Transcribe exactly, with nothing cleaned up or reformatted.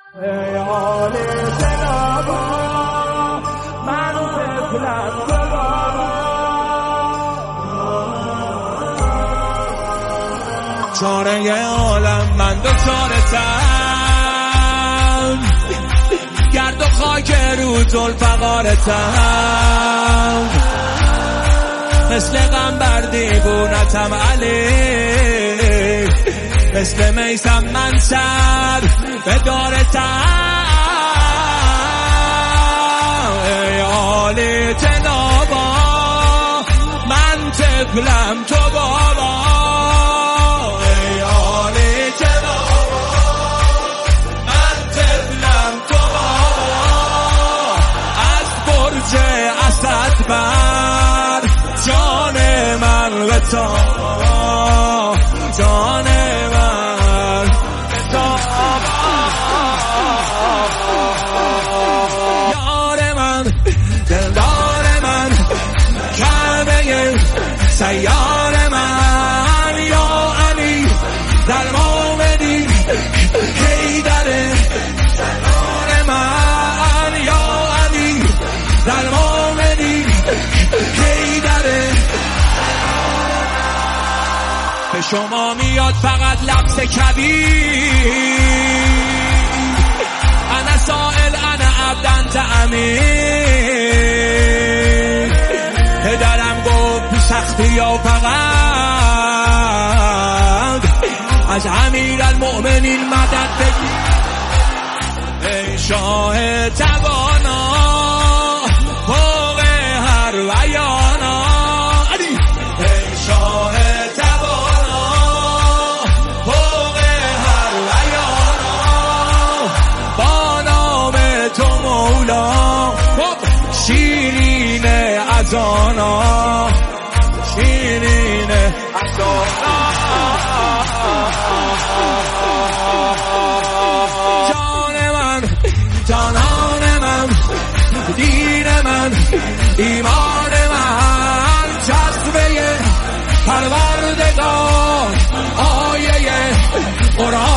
ای آل جنابا من طفلم دوباره چاره عالم من دکترتم گرد و خاک رو زلفقارتم مثل غنبر دیوونتم علی مثل میسم منصر به دارتم ای آل جنابا من طفلم تو بابا ای آل جنابا من طفلم تو بابا از برج اسد بر جان من و تا جان من تا یار من دلدار من کعبه سیار من یا علی در مومدی حیدر سرار من یا علی در مومدی حیدر به شما میاد فقط لبس کبیر انا سائل انا عبدن امیر پدرم گفت سختی یا فقط از امیر المؤمنین مدد بگیر ای شاه توانا فوق هر ویانا ای شاه توانا فوق هر ویانا با نام تو مولا شیرین ازانا شیرین ازانا جان من جانان من دین من ایمان من جذبه پروردگار آیه قرآن